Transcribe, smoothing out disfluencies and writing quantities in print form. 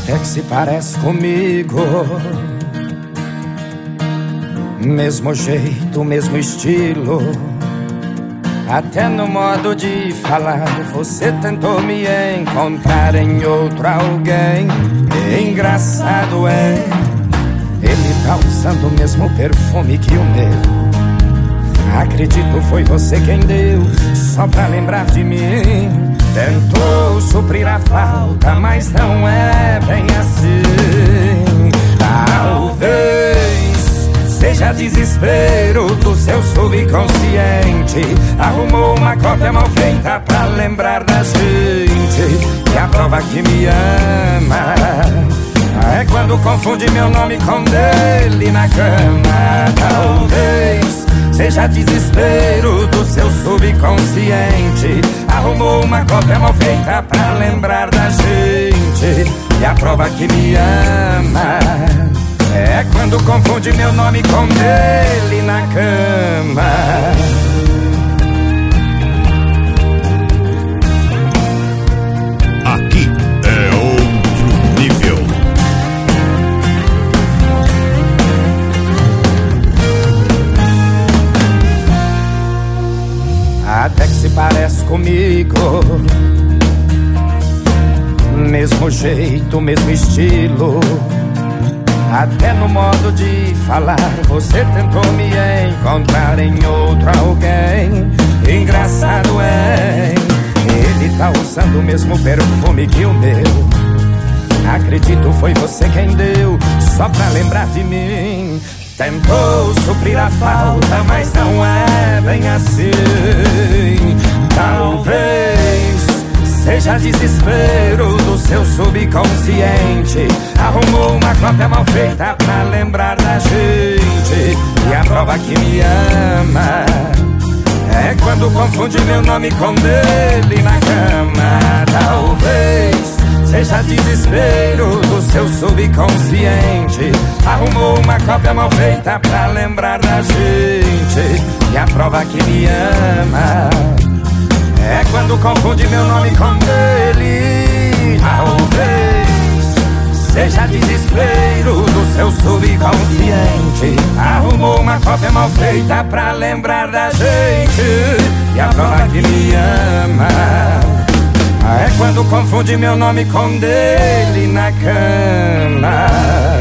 até que se parece comigo. Mesmo jeito, mesmo estilo, até no modo de falar. Você tentou me encontrar em outro alguém. Engraçado é, ele tá usando o mesmo perfume que o meu. Acredito foi você quem deu, só pra lembrar de mim. Tentou suprir a falta, mas não é bem assim. Talvez seja desespero do seu subconsciente. Arrumou uma cópia mal feita pra lembrar da gente. E a prova que me ama é quando confunde meu nome com dele na cama. Talvez seja desespero do seu subconsciente. Arrumou uma cópia mal feita pra lembrar da gente. E a prova que me ama é quando confunde meu nome com dele na cama. Aqui é outro nível. Até que se parece comigo. Mesmo jeito, mesmo estilo, até no modo de falar. Você tentou me encontrar em outro alguém. Engraçado é, ele tá usando o mesmo perfume que o meu. Acredito foi você quem deu, só pra lembrar de mim. Tentou suprir a falta, mas não é bem assim. Talvez seja desespero do seu subconsciente. Arrumou uma cópia mal feita pra lembrar da gente. E a prova que me ama é quando confunde meu nome com dele na cama. Talvez seja desespero do seu subconsciente. Arrumou uma cópia mal feita pra lembrar da gente. E a prova que me ama é quando confunde meu nome com dele. Talvez seja desespero do seu subconsciente. Arrumou uma cópia mal feita pra lembrar da gente. E a prova que me ama é quando confunde meu nome com dele na cama.